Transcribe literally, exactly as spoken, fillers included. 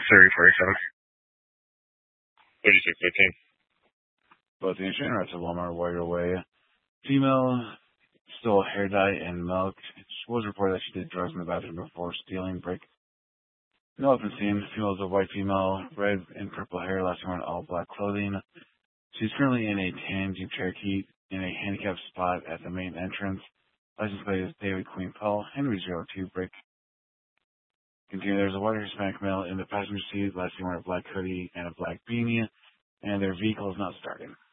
three forty-seven. eighty-six fifteen. Both the insurance at Walmart Warrior Way. Female stole hair dye and milk. It was reported that she did drugs in the bathroom before stealing. Break. No weapon seen. Female is a white female, red and purple hair, last wearing all black clothing. She's currently in a tan Jeep Cherokee in a handicapped spot at the main entrance. License plate is David Queen Paul, Henry zero two. Break. Continue. There's a white Hispanic male in the passenger seat, last wearing a black hoodie and a black beanie, and their vehicle is not starting.